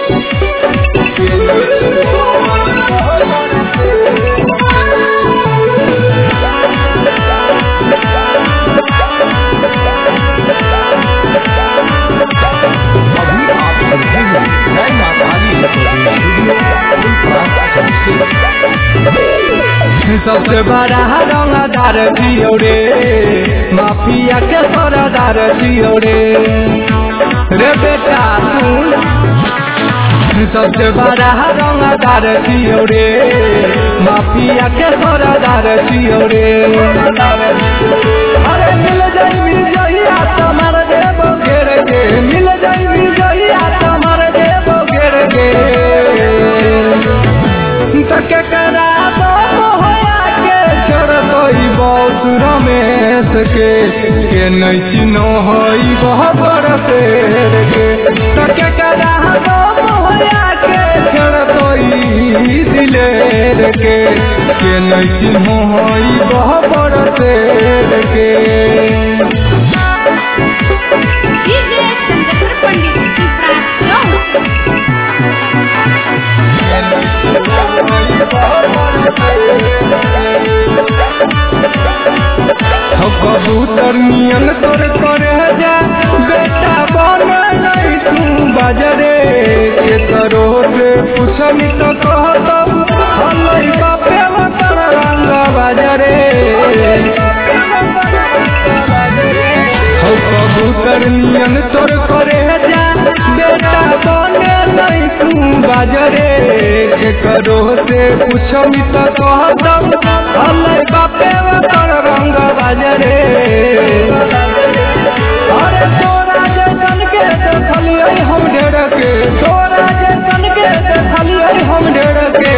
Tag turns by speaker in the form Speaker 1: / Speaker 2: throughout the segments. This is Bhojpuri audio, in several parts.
Speaker 1: सबसे बड़ा रंगदार जियो रे, माफिया के सरदार जियो रे बेटा सुन। सबसे बड़ा रंगदार जियो रे, माफिया के सरदार जियो रे। अरे मिल जाई तमार देव घेर के, मिल जाई तमार देव घेर के। तके करा दो रमेश के नहीं चिन्हो हई बहबर शेर के। तके करा दो मोहया के छड़ तोई दिलेर के नहीं चिन्हो हई बहबर शेर के। कबूतर नियन तोर करे जा बेटा बन नहीं तू बाजरे के तरो से पूछनी तो कहत हलई बापे मतर रंग बाजरे। कबूतर नियन तोर करे जा बेटा बन नहीं तू बाजरे के तरो से पूछनी तो कहत हलई बापे मतर रंग बाजरे। अरे तोरा जैसन के देखलिए हम ढेर के, तोरा जैसन के देखलिए हम ढेर के।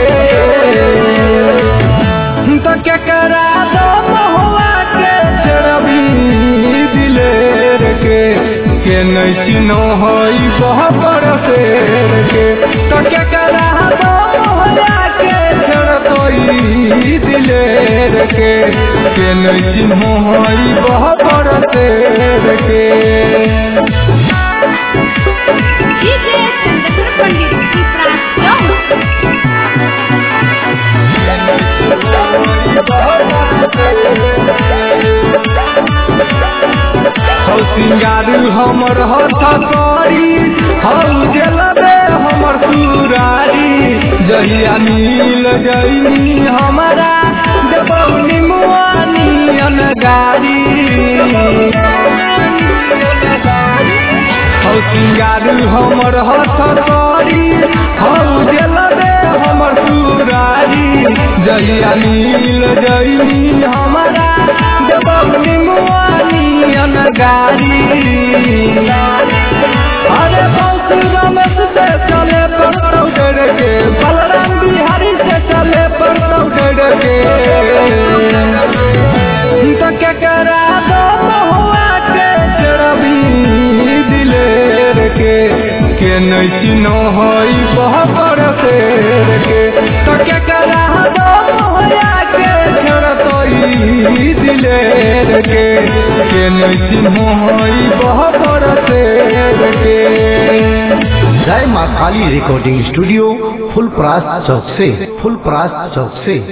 Speaker 1: तो क्या करा दो महुआ के चरबी दिलेर के नहीं चिन्हो हई बहबर शेर के। तो क्या करा दो महुआ के चरतोई दिलेर के नहीं चिन्हो हई बहबर शेर के। सिंगारू हमर हथ करी हम जलबे हमर सुरारी। जहिया नील जैनी हमारा देवनी मुआनी अनगारी। सिंगारू हमर हथ करी हम जलबे हमर सुरारी। जहिया नील जैनी हमारा देवनी मुआनी अनगारी। अरे बंसी रमेश से चले पर डर के, बलराम बिहारी से चले पर डर के। तो क्या करा दो महुआ के चरबी दिलेर के नहीं चिन्हो हई बहबर शेर के। तो क्या करा दो महुआ के चरतोई दिलेर के नहीं चिन्हो हई बहबर शेर के।
Speaker 2: जय माँ काली रिकॉर्डिंग स्टूडियो फुलपरास चौक से।